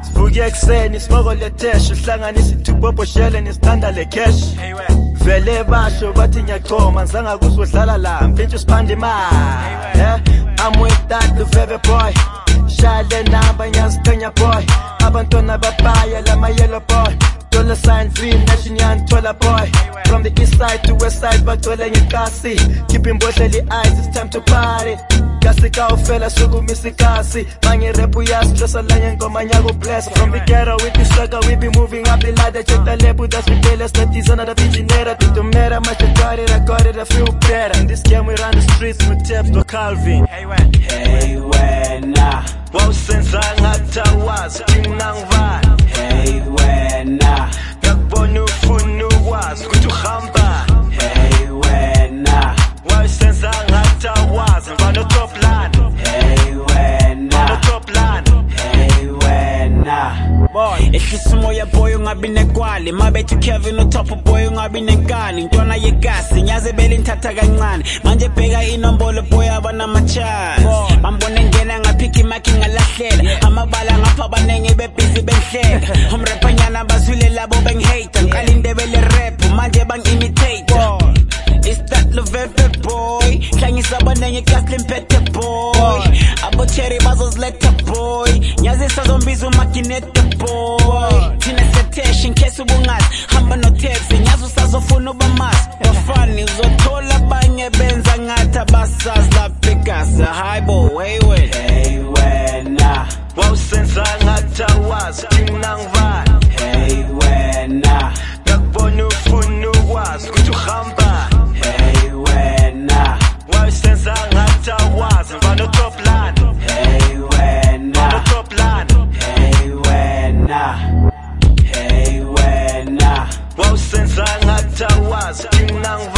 Sivuke ekuseni siboko letesh uhlanganisa ithubobo shele nesithanda lecash. Vele basho bathi ngiyachoma ngizanga kuzodlala la mfethu siphande imali. I'm with that Luveve boy. Shale namba nyaziqenya boy. Abantwana babaya lama yellow boy. Dollar sign V Nation Tola boy. From the east side to west side bagcwele ngekasi. Keeping bohleli eyes, it's time to party. Kasi ka ufela sukumisa ikasi. Manje rap uyastressa lanye ngoma nyako bless. From the ghetto we be struggle, we be moving up the ladder. Check the label that's rebellious, that is another engineer. It don't matter much, I got it, I feel better. In this game we run the streets with Tips to Calvin. Hey wena Wawusenza ngatawazi kinangvani. Hey wena Ngakubona ufuna ukwazi ukuthi uhamba. Hey wena Wawusenza ngatawazi ngibano top line. Hey wena Top line. Hey wena Boy ehlisa umoya boy ungabi nekwali mabethu Kevin utop boy ungabi nenkani ntwana yegasi nyaze bele inthatha kancane manje bheka inombolo boy abanama chance bambone ngena ngaphika imaki ngalahlela amabala ngapha abanenge bebhizi benhleka umrapanyana bazwile labo bengihate ngiqala indebele rap manje bangimitate. It's that Luveve boy hlangisa abanenge kasle mpethe boy abo cherry bazozletha boy nyaze sazombiza umakinete boy thina setesh in case ubungazi hamba no taxi nyaze usazofuna ubamazi bafani uzothola abanye benza ngathi abasazi lapha hi boy hey wena wawusenza ngatawazi kinangvani. hey wena Ngakubona ufuna ukwazi ukuthi uhamba. hey wena Wawusenza ngatawazi ngibano top line. hey wena Top line. hey wena hey wena Wawusenza ngatawazi kinangvani.